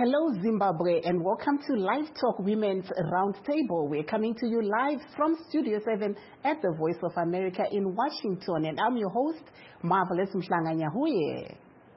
Hello Zimbabwe and welcome to Live Talk Women's Roundtable. We're coming to you live from Studio 7 at the Voice of America in Washington, and I'm your host, Marvelous Mhlanganyahuye.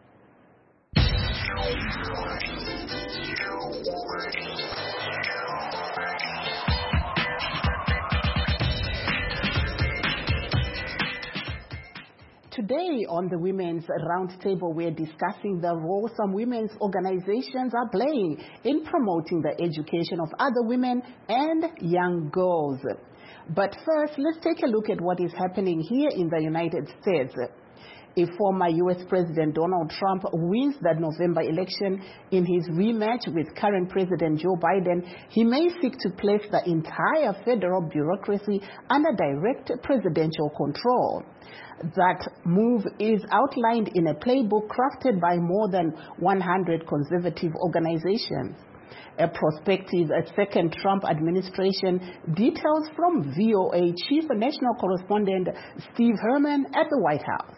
Today on the Women's Roundtable, we're discussing the role some women's organizations are playing in promoting the education of other women and young girls. But first, let's take a look at what is happening here in the United States. If former U.S. President Donald Trump wins the November election in his rematch with current President Joe Biden, he may seek to place the entire federal bureaucracy under direct presidential control. That move is outlined in a playbook crafted by more than 100 conservative organizations. A prospective second Trump administration. Details from VOA Chief National Correspondent Steve Herman at the White House.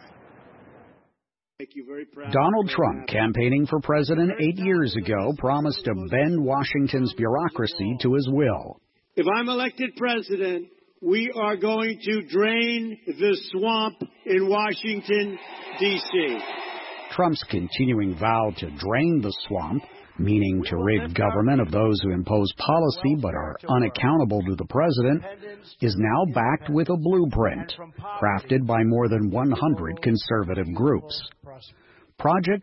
Donald Trump, campaigning for president 8 years ago, promised to bend Washington's bureaucracy to his will. If I'm elected president, we are going to drain the swamp in Washington, D.C. Trump's continuing vow to drain the swamp, meaning to rid government of those who impose policy but are unaccountable to the president, is now backed with a blueprint crafted by more than 100 conservative groups. Project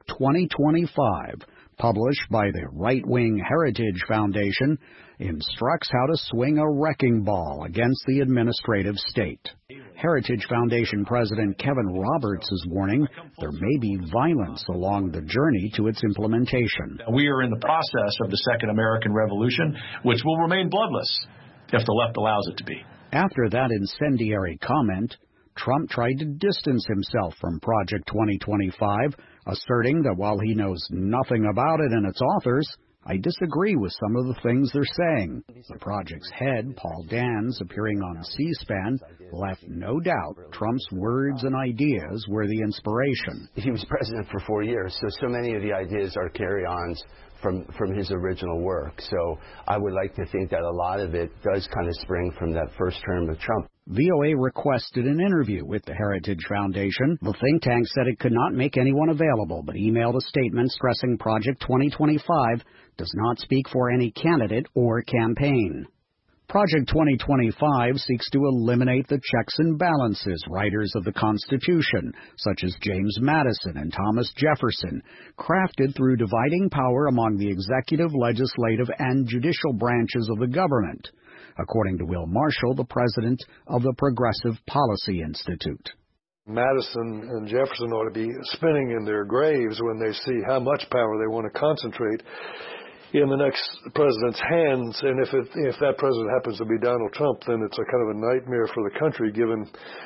2025, published by the right-wing Heritage Foundation, instructs how to swing a wrecking ball against the administrative state. Heritage Foundation President Kevin Roberts is warning there may be violence along the journey to its implementation. We are in the process of the Second American Revolution, which will remain bloodless if the left allows it to be. After that incendiary comment, Trump tried to distance himself from Project 2025, asserting that while he knows nothing about it and its authors, I disagree with some of the things they're saying. The project's head, Paul Dans, appearing on C-SPAN, left no doubt Trump's words and ideas were the inspiration. He was president for 4 years, so many of the ideas are carry-ons from his original work. So I would like to think that a lot of it does kind of spring from that first term of Trump. VOA requested an interview with the Heritage Foundation. The think tank said it could not make anyone available, but emailed a statement stressing Project 2025 does not speak for any candidate or campaign. Project 2025 seeks to eliminate the checks and balances writers of the Constitution, such as James Madison and Thomas Jefferson, crafted through dividing power among the executive, legislative, and judicial branches of the government, according to Will Marshall, the president of the Progressive Policy Institute. Madison and Jefferson ought to be spinning in their graves when they see how much power they want to concentrate in the next president's hands. And if that president happens to be Donald Trump, then it's a kind of a nightmare for the country, given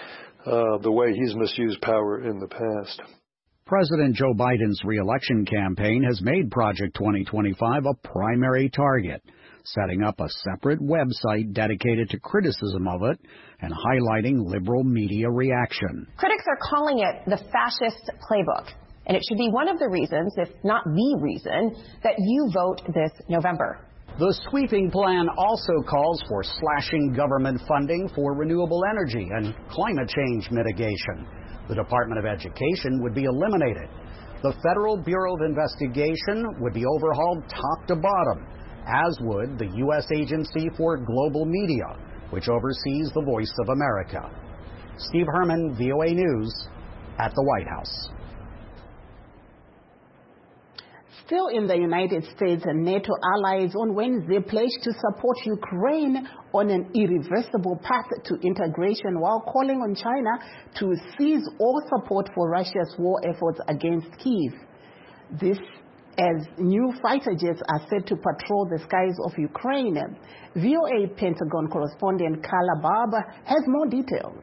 the way he's misused power in the past. President Joe Biden's re-election campaign has made Project 2025 a primary target, setting up a separate website dedicated to criticism of it and highlighting liberal media reaction. Critics are calling it the fascist playbook, and it should be one of the reasons, if not the reason, that you vote this November. The sweeping plan also calls for slashing government funding for renewable energy and climate change mitigation. The Department of Education would be eliminated. The Federal Bureau of Investigation would be overhauled top to bottom, as would the U.S. Agency for Global Media, which oversees the Voice of America. Steve Herman, VOA News, at the White House. Still in the United States, NATO allies on Wednesday pledged to support Ukraine on an irreversible path to integration while calling on China to cease all support for Russia's war efforts against Kyiv. This as new fighter jets are set to patrol the skies of Ukraine. VOA Pentagon correspondent Carla Barber has more details.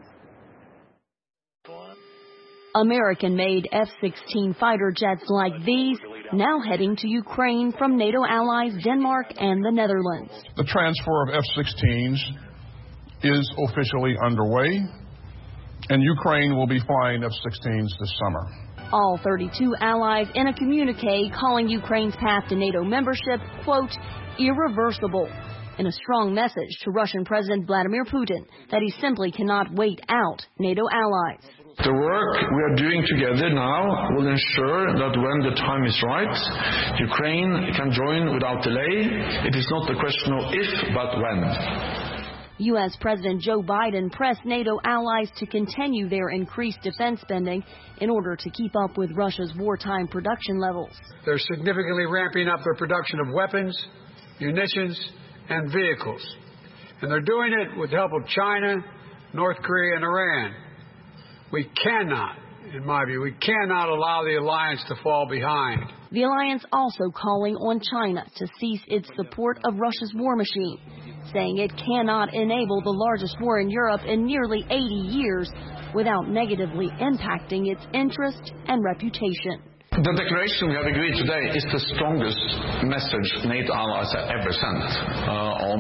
American-made F-16 fighter jets like these now heading to Ukraine from NATO allies Denmark and the Netherlands. The transfer of F-16s is officially underway, and Ukraine will be flying F-16s this summer. All 32 allies in a communique calling Ukraine's path to NATO membership, quote, irreversible, in a strong message to Russian President Vladimir Putin that he simply cannot wait out NATO allies. The work we are doing together now will ensure that when the time is right, Ukraine can join without delay. It is not a question of if, but when. U.S. President Joe Biden pressed NATO allies to continue their increased defense spending in order to keep up with Russia's wartime production levels. They're significantly ramping up their production of weapons, munitions, and vehicles. And they're doing it with the help of China, North Korea, and Iran. We cannot, in my view, we cannot allow the alliance to fall behind. The alliance also calling on China to cease its support of Russia's war machine, saying it cannot enable the largest war in Europe in nearly 80 years without negatively impacting its interest and reputation. The declaration we have agreed today is the strongest message NATO allies have ever sent on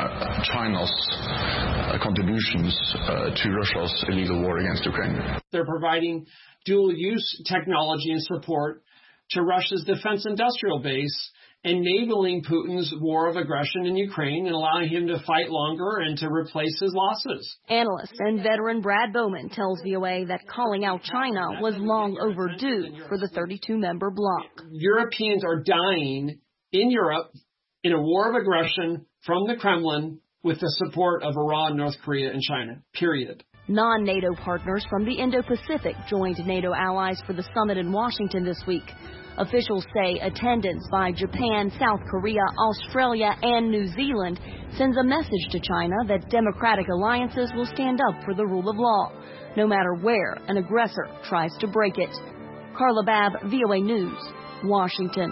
China's contributions to Russia's illegal war against Ukraine. They're providing dual-use technology and support to Russia's defense industrial base, enabling Putin's war of aggression in Ukraine and allowing him to fight longer and to replace his losses. Analyst and veteran Brad Bowman tells VOA that calling out China was long overdue for the 32-member bloc. Europeans are dying in Europe in a war of aggression from the Kremlin with the support of Iran, North Korea, and China, period. Non-NATO partners from the Indo-Pacific joined NATO allies for the summit in Washington this week. Officials say attendance by Japan, South Korea, Australia, and New Zealand sends a message to China that democratic alliances will stand up for the rule of law, no matter where an aggressor tries to break it. Carla Babb, VOA News, Washington.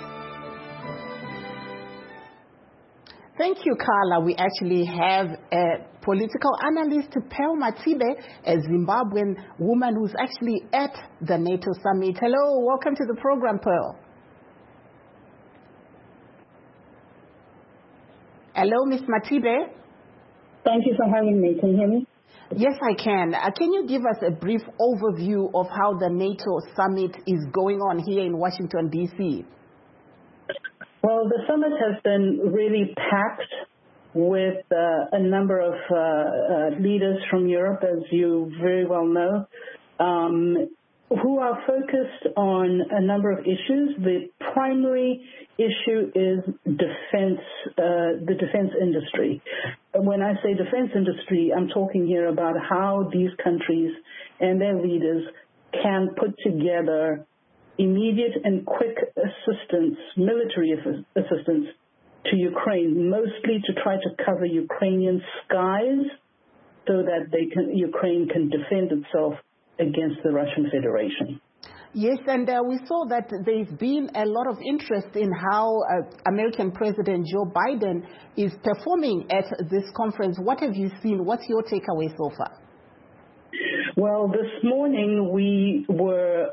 Thank you, Carla. We actually have a political analyst, Pearl Matibe, a Zimbabwean woman who's actually at the NATO summit. Hello, welcome to the program, Pearl. Hello, Ms. Matibe. Thank you for having me. Can you hear me? Yes, I can. Can you give us a brief overview of how the NATO summit is going on here in Washington, D.C.? Well, the summit has been really packed with a number of leaders from Europe, as you very well know, who are focused on a number of issues. The primary issue is defense, the defense industry. When I say defense industry, I'm talking here about how these countries and their leaders can put together immediate and quick assistance, military assistance to Ukraine, mostly to try to cover Ukrainian skies so that Ukraine can defend itself against the Russian Federation. Yes, and we saw that there's been a lot of interest in how American President Joe Biden is performing at this conference. What have you seen? What's your takeaway so far? Well, this morning we were,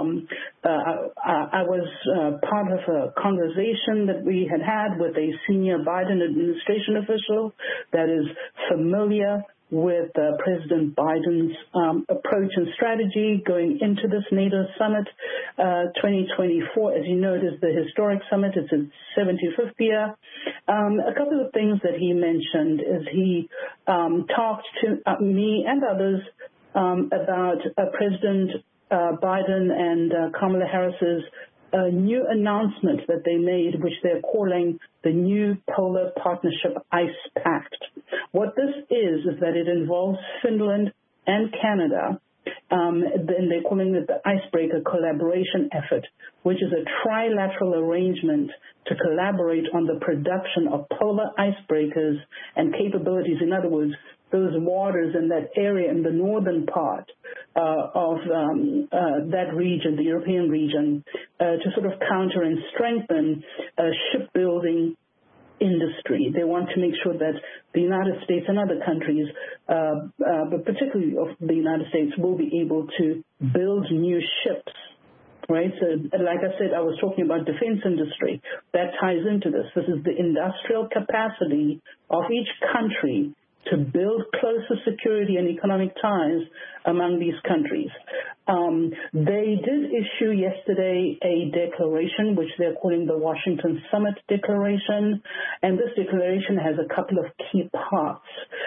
I was part of a conversation that we had with a senior Biden administration official that is familiar with President Biden's approach and strategy going into this NATO summit 2024. As you know, it is the historic summit. It's its 75th year. A couple of things that he mentioned is he talked to me and others about President Biden and Kamala Harris's new announcement that they made, which they're calling the New Polar Partnership ICE Pact. What this is that it involves Finland and Canada, and they're calling it the Icebreaker Collaboration Effort, which is a trilateral arrangement to collaborate on the production of polar icebreakers and capabilities. In other words, those waters in that area in the northern part of that region, the European region, to sort of counter and strengthen shipbuilding industry. They want to make sure that the United States and other countries, but particularly of the United States, will be able to build new ships. Right? So, like I said, I was talking about defense industry. That ties into this. This is the industrial capacity of each country to build closer security and economic ties among these countries. They did issue yesterday a declaration, which they're calling the Washington Summit Declaration, and this declaration has a couple of key parts,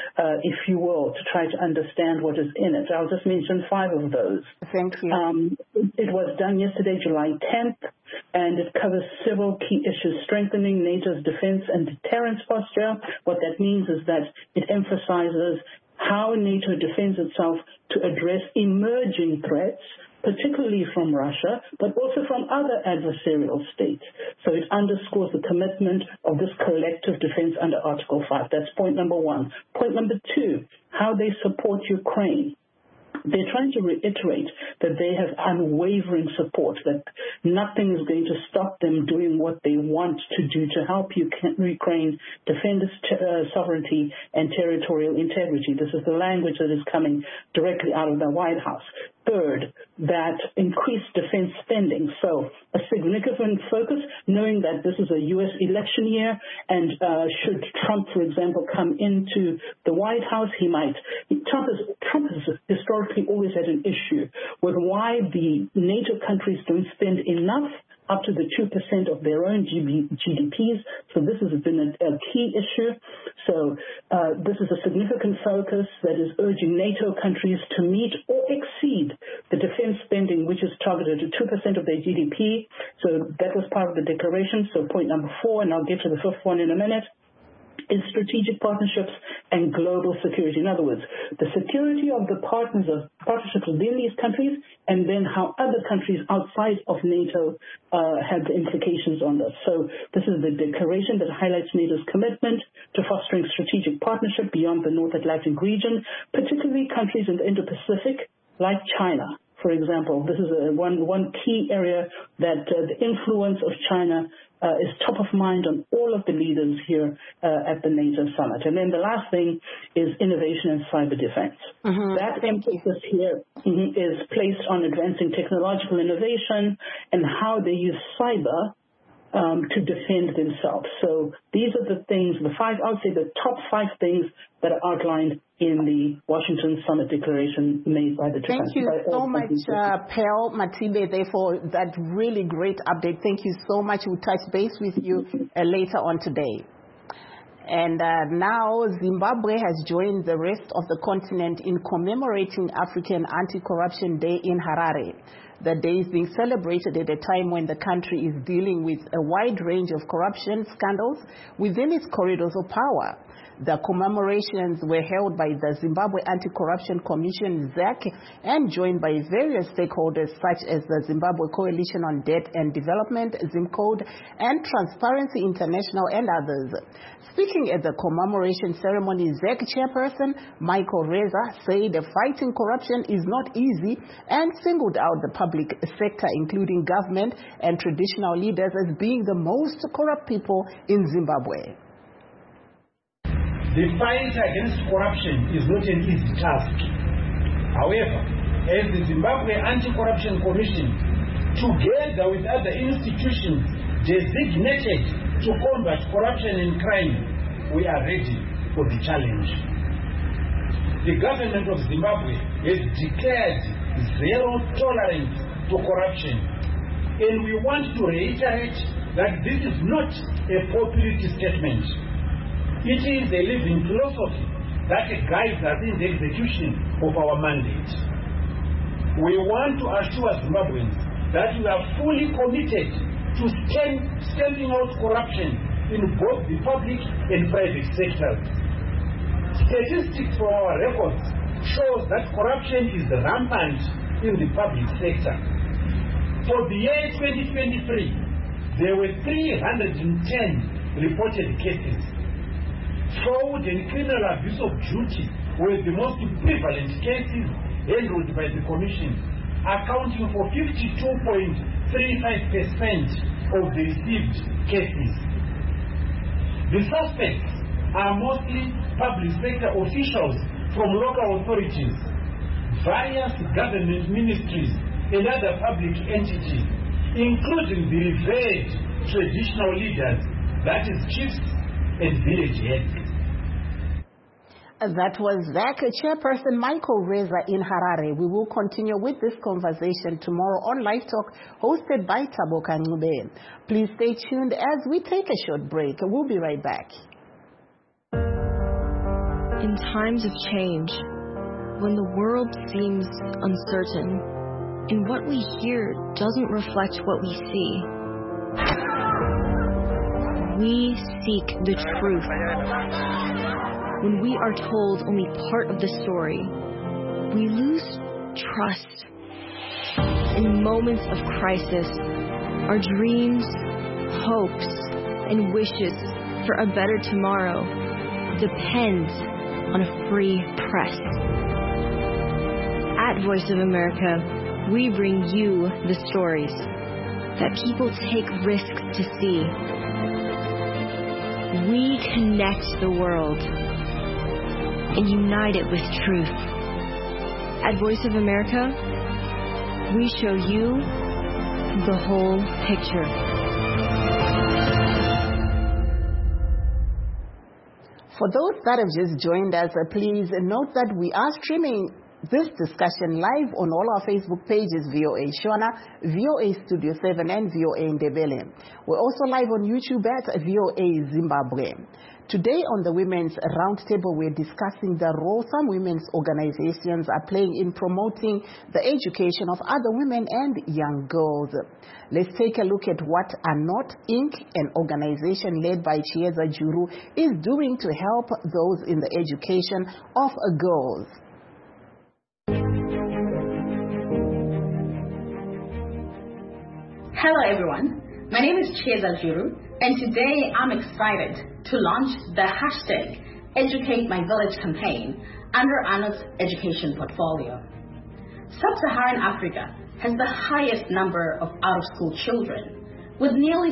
if you will, to try to understand what is in it. I'll just mention 5 of those. Thank you. It was done yesterday, July 10th, and it covers several key issues: strengthening NATO's defense and deterrence posture. What that means is that it emphasizes how NATO defends itself to address emerging threats, particularly from Russia, but also from other adversarial states. So it underscores the commitment of this collective defense under Article 5. That's point number 1. Point number 2, how they support Ukraine. They're trying to reiterate that they have unwavering support, that nothing is going to stop them doing what they want to do to help Ukraine defend its sovereignty and territorial integrity. This is the language that is coming directly out of the White House. Third, that increased defense spending. So a significant focus, knowing that this is a U.S. election year, and should Trump, for example, come into the White House, Trump has historically always had an issue with why the NATO countries don't spend enough up to the 2% of their own GDPs. So this has been a key issue. So this is a significant focus that is urging NATO countries to meet or exceed the defense spending, which is targeted at 2% of their GDP. So that was part of the declaration. So point number 4, and I'll get to the 5th one in a minute, is strategic partnerships and global security. In other words, the security of the partnerships within these countries, and then how other countries outside of NATO have the implications on this. So this is the declaration that highlights NATO's commitment to fostering strategic partnership beyond the North Atlantic region, particularly countries in the Indo-Pacific like China. For example, this is one key area that the influence of China is top of mind on all of the leaders here at the NATO summit. And then the last thing is innovation and cyber defense. That emphasis here is placed on advancing technological innovation and how they use cyber to defend themselves. So these are the things, I would say the top 5 things that are outlined in the Washington Summit Declaration made by the two countries. Thank you so much, Pearl Matibe, for that really great update. Thank you so much. We'll touch base with you later on today. And now Zimbabwe has joined the rest of the continent in commemorating African Anti-Corruption Day in Harare. The day is being celebrated at a time when the country is dealing with a wide range of corruption scandals within its corridors of power. The commemorations were held by the Zimbabwe Anti-Corruption Commission, ZAC, and joined by various stakeholders such as the Zimbabwe Coalition on Debt and Development, ZIMCODE, and Transparency International, and others. Speaking at the commemoration ceremony, ZAC chairperson Michael Reza said fighting corruption is not easy and singled out the public sector, including government and traditional leaders, as being the most corrupt people in Zimbabwe. The fight against corruption is not an easy task. However, as the Zimbabwe Anti-Corruption Commission, together with other institutions designated to combat corruption and crime, we are ready for the challenge. The government of Zimbabwe has declared zero tolerance to corruption, and we want to reiterate that this is not a populist statement. It is a living philosophy that guides us in the execution of our mandate. We want to assure Zimbabweans that we are fully committed to stamping out corruption in both the public and private sectors. Statistics from our records shows that corruption is rampant in the public sector. For the year 2023, there were 310 reported cases. Fraud and criminal abuse of duty were the most prevalent cases handled by the Commission, accounting for 52.35% of the received cases. The suspects are mostly public sector officials from local authorities, various government ministries, and other public entities, including the revered traditional leaders, that is chiefs and village heads. That was ZAC Chairperson Michael Reza in Harare. We will continue with this conversation tomorrow on Live Talk, hosted by Taboka Ngube. Please stay tuned as we take a short break. We'll be right back. In times of change, when the world seems uncertain, and what we hear doesn't reflect what we see, we seek the truth. When we are told only part of the story, we lose trust. In moments of crisis, our dreams, hopes, and wishes for a better tomorrow depend on a free press. At Voice of America, we bring you the stories that people take risks to see. We connect the world and unite it with truth. At Voice of America, we show you the whole picture. For those that have just joined us, please note that we are streaming this discussion live on all our Facebook pages, VOA Shona, VOA Studio 7, and VOA Ndebele. We're also live on YouTube at VOA Zimbabwe. Today on the Women's Roundtable, we're discussing the role some women's organizations are playing in promoting the education of other women and young girls. Let's take a look at what Anot Inc., an organization led by Chieza Juru, is doing to help those in the education of girls. Hello everyone, my name is Chieza Juru, and today I'm excited to launch the hashtag Educate My Village campaign under Anot's education portfolio. Sub-Saharan Africa has the highest number of out-of-school children, with nearly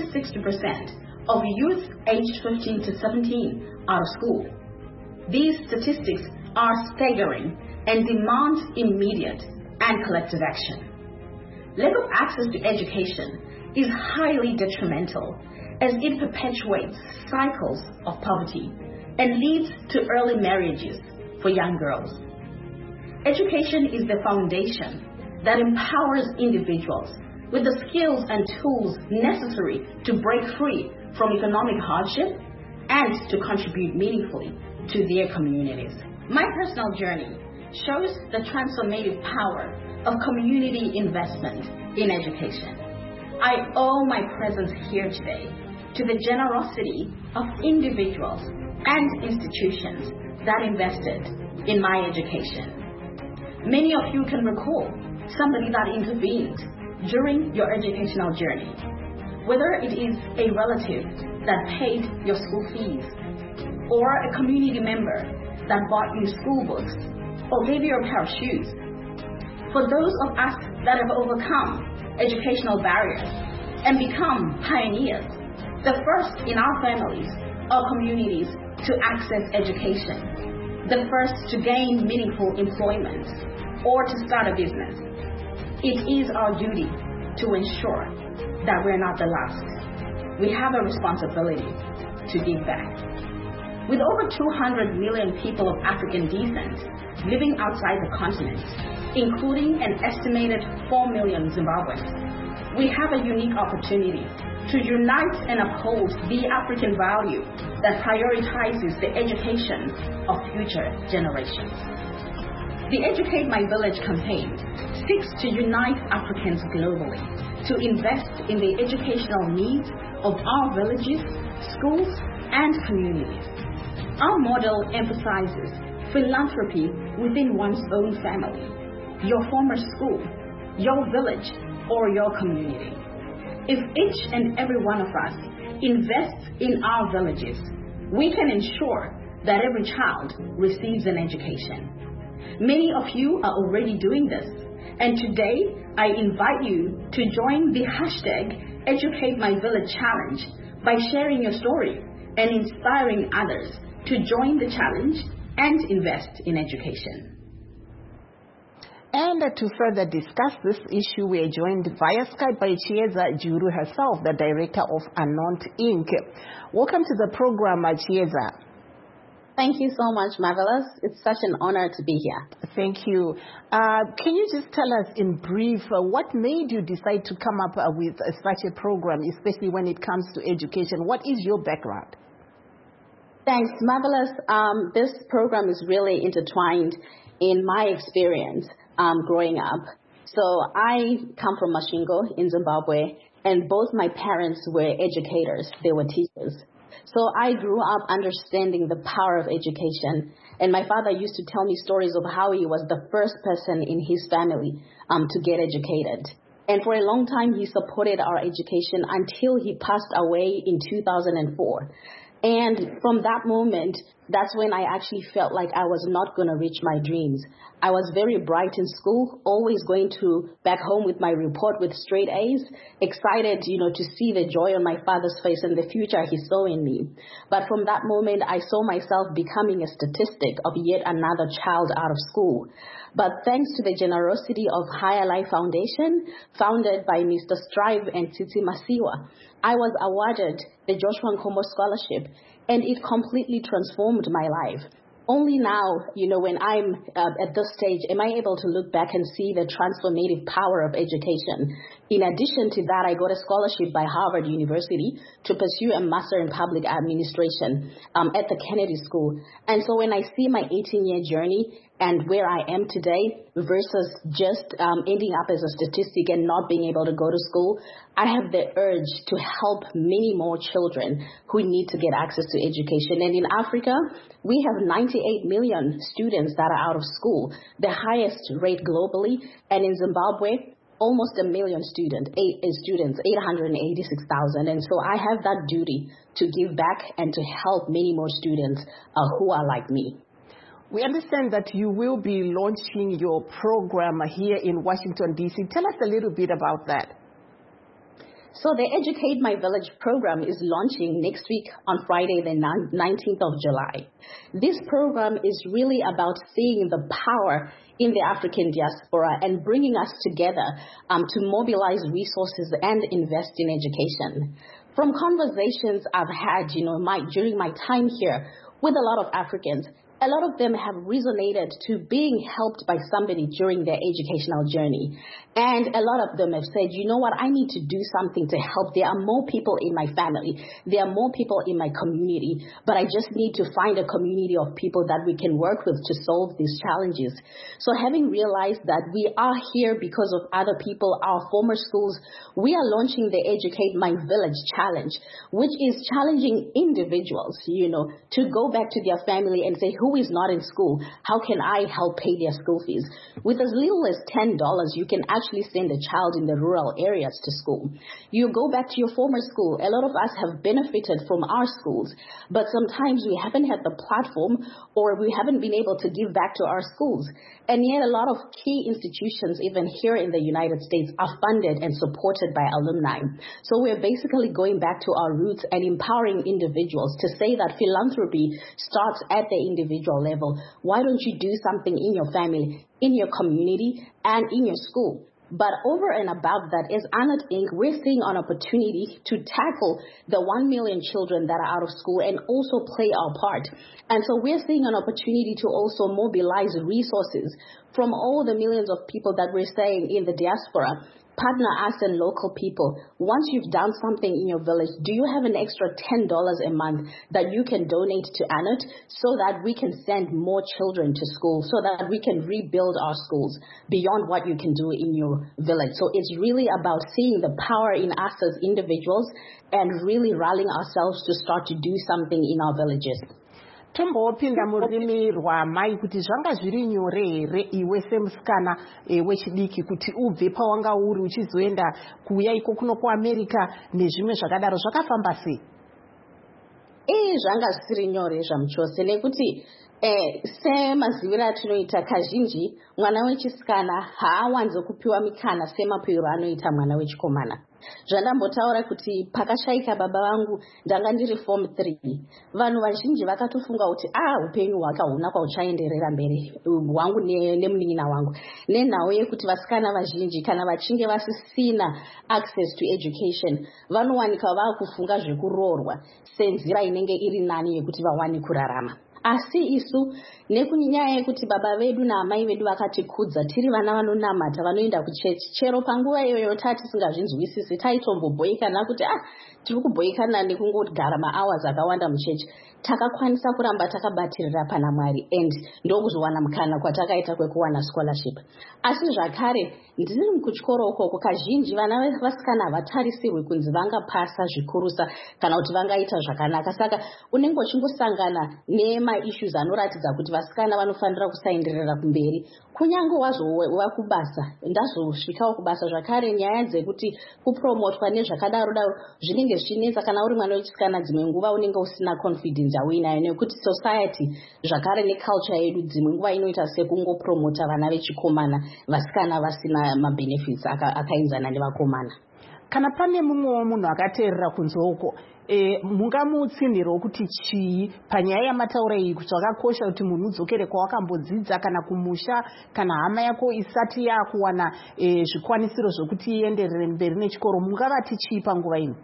60% of youth aged 15 to 17 out of school. These statistics are staggering and demand immediate and collective action. Lack of access to education is highly detrimental as it perpetuates cycles of poverty and leads to early marriages for young girls. Education is the foundation that empowers individuals with the skills and tools necessary to break free from economic hardship and to contribute meaningfully to their communities. My personal journey shows the transformative power of community investment in education. I owe my presence here today to the generosity of individuals and institutions that invested in my education. Many of you can recall somebody that intervened during your educational journey, whether it is a relative that paid your school fees, or a community member that bought you school books or gave you a pair of shoes. For those of us that have overcome educational barriers and become pioneers, the first in our families or communities to access education, the first to gain meaningful employment or to start a business, it is our duty to ensure that we're not the last. We have a responsibility to give back. With over 200 million people of African descent living outside the continent, including an estimated 4 million Zimbabweans, we have a unique opportunity to unite and uphold the African value that prioritizes the education of future generations. The Educate My Village campaign seeks to unite Africans globally to invest in the educational needs of our villages, schools, and communities. Our model emphasizes philanthropy within one's own family, your former school, your village, or your community. If each and every one of us invests in our villages, we can ensure that every child receives an education. Many of you are already doing this, and today I invite you to join the hashtag Educate My Village Challenge by sharing your story and inspiring others to join the challenge and invest in education. And to further discuss this issue, we are joined via Skype by Chieza Juru herself, the director of Anot Inc. Welcome to the program, Chieza. Thank you so much, Marvelous. It's such an honor to be here. Thank you. Can you just tell us in brief what made you decide to come up with such a program, especially when it comes to education? What is your background? Thanks, Marvelous. This program is really intertwined in my experience growing up. So I come from Masvingo in Zimbabwe, and both my parents were educators. They were teachers. So I grew up understanding the power of education. And my father used to tell me stories of how he was the first person in his family to get educated. And for a long time, he supported our education until he passed away in 2004. And from that moment, that's when I actually felt like I was not going to reach my dreams. I was very bright in school, always going to back home with my report with straight A's, excited, to see the joy on my father's face and the future he saw in me. But from that moment, I saw myself becoming a statistic of yet another child out of school. But thanks to the generosity of Higher Life Foundation, founded by Mr. Strive and Tsitsi Masiwa, I was awarded the Joshua Nkomo Scholarship, and it completely transformed my life. Only now, when I'm at this stage, am I able to look back and see the transformative power of education. In addition to that, I got a scholarship by Harvard University to pursue a Master in Public Administration at the Kennedy School. And so when I see my 18-year journey and where I am today versus just ending up as a statistic and not being able to go to school, I have the urge to help many more children who need to get access to education. And in Africa, we have 98 million students that are out of school, the highest rate globally. And in Zimbabwe, almost a million students, 886,000. And so I have that duty to give back and to help many more students who are like me. We understand that you will be launching your program here in Washington, D.C. Tell us a little bit about that. So the Educate My Village program is launching next week on Friday, the 19th of July. This program is really about seeing the power in the African diaspora and bringing us together to mobilize resources and invest in education. From conversations I've had, during my time here with a lot of Africans, a lot of them have resonated to being helped by somebody during their educational journey. And a lot of them have said, you know what, I need to do something to help. There are more people in my family. There are more people in my community. But I just need to find a community of people that we can work with to solve these challenges. So having realized that we are here because of other people, our former schools, we are launching the Educate My Village Challenge, which is challenging individuals, to go back to their family and say, who is not in school? How can I help pay their school fees? With as little as $10, you can actually send a child in the rural areas to school. You go back to your former school. A lot of us have benefited from our schools, but sometimes we haven't had the platform or we haven't been able to give back to our schools. And yet a lot of key institutions, even here in the United States, are funded and supported by alumni. So we're basically going back to our roots and empowering individuals to say that philanthropy starts at the individual level. Why don't you do something in your family, in your community, and in your school? But over and above that, as ANOT Inc., we're seeing an opportunity to tackle the 1 million children that are out of school and also play our part. And so we're seeing an opportunity to also mobilize resources from all the millions of people that we're saying in the diaspora. Partner us and local people. Once you've done something in your village, do you have an extra $10 a month that you can donate to ANOT so that we can send more children to school, so that we can rebuild our schools beyond what you can do in your village? So it's really about seeing the power in us as individuals and really rallying ourselves to start to do something in our villages. Tombopinda murimi rwamai kuti zvanga zviri nyore here iwe semusikana wechidiki kuti ubve pawanga uri uchizoenda kuuya iko kuno kuAmerica nezvimwe zvakadaro zvakafamba sei? Zvanga zvisiri nyore zvamuchose nekuti semaziviro atinoita kazhinji mwana wechisikana haawanzo kupiwa mikana semapiro anoita mwana wechikomana. Zvandambotaura kuti pakashaika baba vangu ndanga ndiri form 3. Vanhu vazhinji vakatofunga kuti upenyu hwaka huna kwauchaenderera mberi hwangu nemunin'ina wangu. Nenhau yekuti vasikana vazhinji kana vachinge vasisina access to education vanowanika vakufunga zvekuroorwa senzira inenge iri nani yekuti vawane kurarama. asi isu nekunyaya yekuti baba vedu naamai vedu vakatikudza tiri vana vanonamata vanoenda kuchechi, chero panguva iyoyo tatisingazvinzwisisi taitomboboikana kuti tiri kuboikana nekungogara mahours akawanda muchechi, takakwanisa kuramba takabatirira pana Mwari and ndokuzowana mukana kwatakaita kwekuwana scholarship. Asi zvakare ndiri kuchikoro ukoko kazhinji vana vasikana havatarisirwi kunzi vangapasa zvikurusa kana kuti vangaita zvakanaka, saka unenge uchingosangana nemaissues anoratidza kuti vasikana vanofanira kusaenderera kumberi. Kunyange wazova kubasa, ndazosvikawo kubasa zvakare, nyaya dzekuti kupromotwa nezvakadaro daro zvinenge zvichinetsa kana uri mwana wechisikana. Dzimwe nguva unenge usina confidence awinayo nekuti society zvakare neculture yedu dzimwe nguva inoita sekungopromota vana vechikomana, vasikana vasina mabenefits akaenzana nevakomana. Kana pane mumwewo munhu akateerera kunzoko, mungamutsinhirawo kuti chii panyaya yamataura iyi, kuti zvakakosha kuti munhu udzokere kwawakambodzidza kana kumusha kana hama yako isati yakuwana zvikwanisiro zvokuti ienderere mberi nechikoro, mungavati chii panguva ino?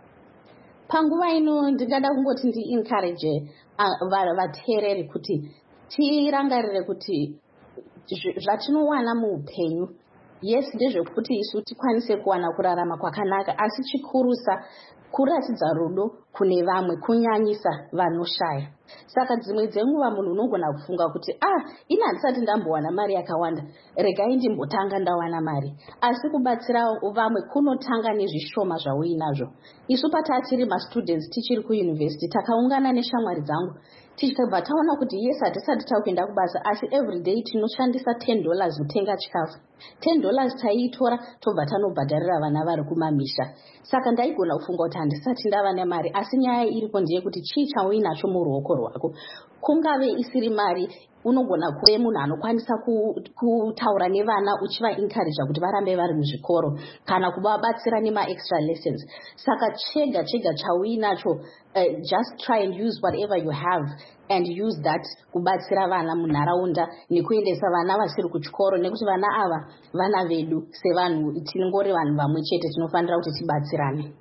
Panguva ino ndingada kungoti ndi-encourage vateereri kuti tirangarire kuti zvatinowana muupenyu, yes, ndezvekuti isu tikwanise kuwana kurarama kwakanaka, asi chikurusa kuratidza rudo kune vamwe, kunyanyisa vanoshaya. Saka dzimwe dzenguva munhu unogona kufunga kuti ina handisati ndambowana mari yakawanda, regai ndimbotanga ndawana mari. Asi kubatsira vamwe kunotanga nezvishoma zvauinazvo. Isu patatiri mastudents tichiri kuuniversity takaungana neshamwari dzangu tichibva taona kuti yes, hatisati takuenda kubasa, asi everyday tinoshandisa $10 kutenga chikafu. $10 taitora tobva tanobhadharira vana vari kumamisha. Saka ndaigona kufunga kuti handisati ndava nemari, asi nyaya iripo ndeyekuti chii chauinacho muruoko rwako. Kungave isiri mari, unogona kuve munhu anokwanisa kutaura nevana uchiva-encourage kuti varambe vari muzvikoro kana kuvabatsira nema-extra lessons. Saka chega chauinacho, just try and use whatever you have and use that kubatsira vana munharaunda nekuendesa vana vasiri kuchikoro, nekuti vana ava vana vedu sevanhu, tingori vanhu vamwe chete, tinofanira kuti tibatsirane.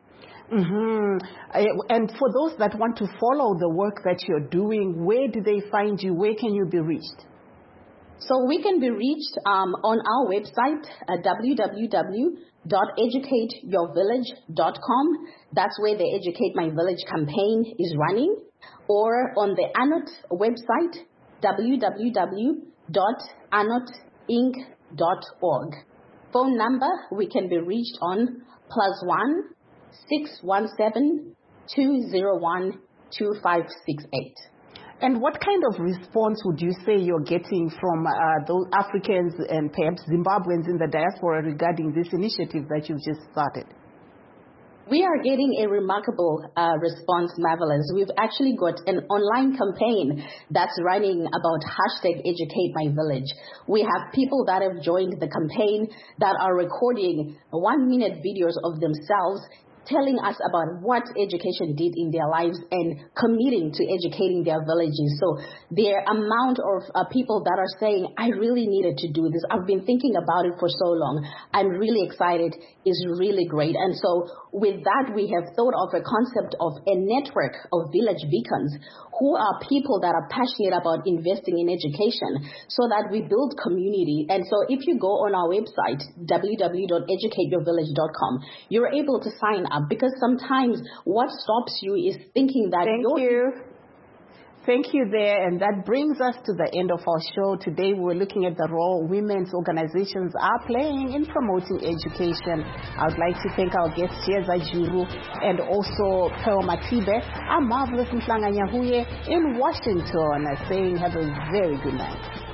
And for those that want to follow the work that you're doing, where do they find you? Where can you be reached? So we can be reached on our website, www.educateyourvillage.com. That's where the Educate My Village campaign is running. Or on the ANOT website, www.anotinc.org. Phone number, we can be reached on +1 617 201 2568. And what kind of response would you say you're getting from those Africans and perhaps Zimbabweans in the diaspora regarding this initiative that you've just started? We are getting a remarkable response, Marvelous. We've actually got an online campaign that's running about #EducateMyVillage. We have people that have joined the campaign that are recording 1-minute videos of themselves telling us about what education did in their lives and committing to educating their villages. So the amount of people that are saying, I really needed to do this, I've been thinking about it for so long, I'm really excited, is really great. And so with that, we have thought of a concept of a network of village beacons who are people that are passionate about investing in education so that we build community. And so if you go on our website, www.educateyourvillage.com, you're able to sign up, because sometimes what stops you is thinking that Thank you there, and that brings us to the end of our show. Today we were looking at the role women's organizations are playing in promoting education. I would like to thank our guests, Chieza Juru and also Pearl Matibe. I'm Marvelous Mhlanga Nyahuye in Washington, saying have a very good night.